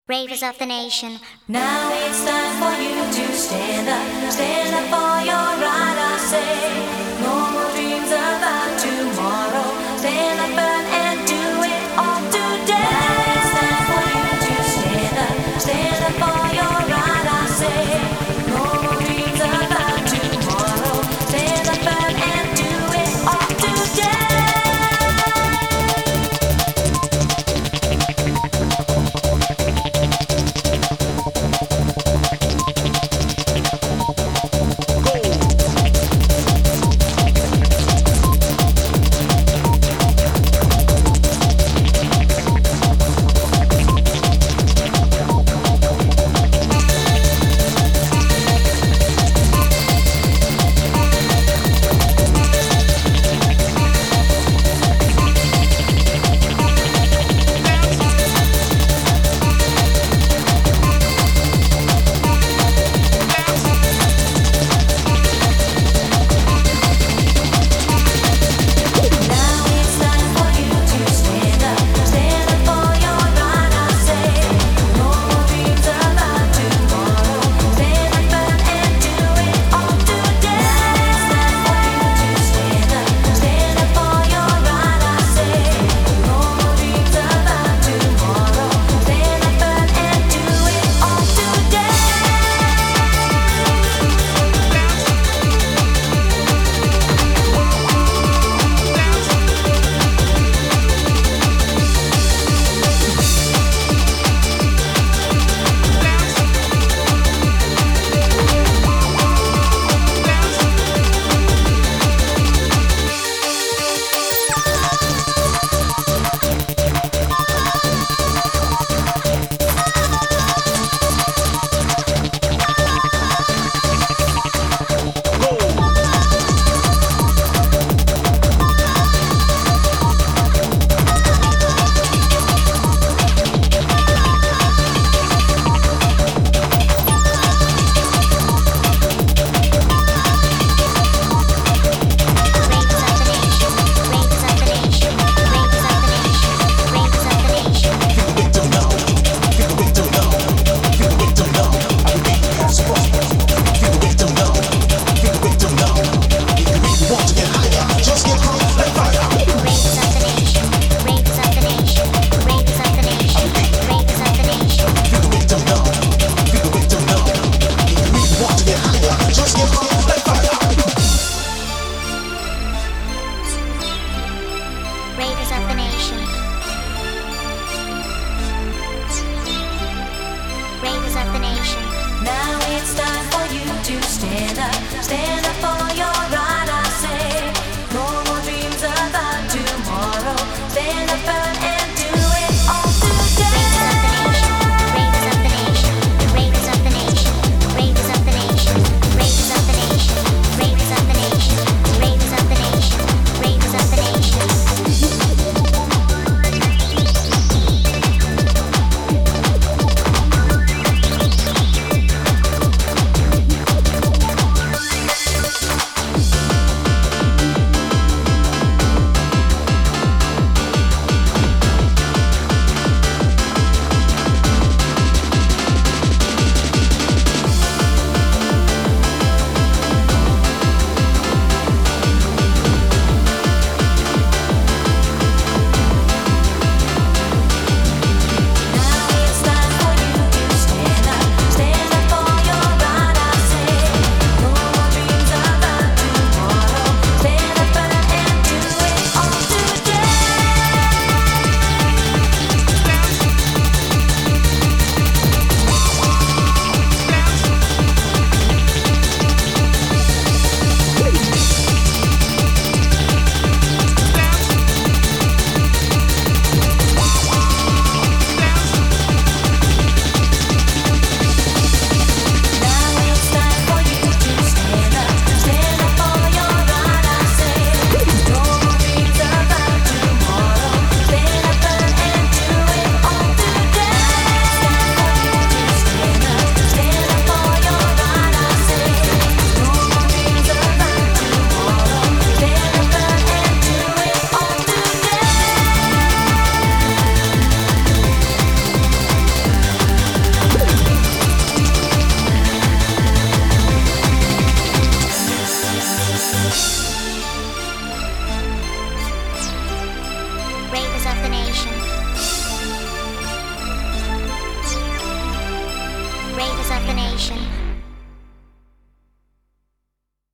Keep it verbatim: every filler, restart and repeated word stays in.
Ravers of the nation. Now it's time for you to stand up, stand up for your right, I say. No more dreams about tomorrow. Stand up and do it all today. Now it's time for you to stand up, stand up for your right, I say. No more dreams about tomorrow. Stand up and do it all today. destination.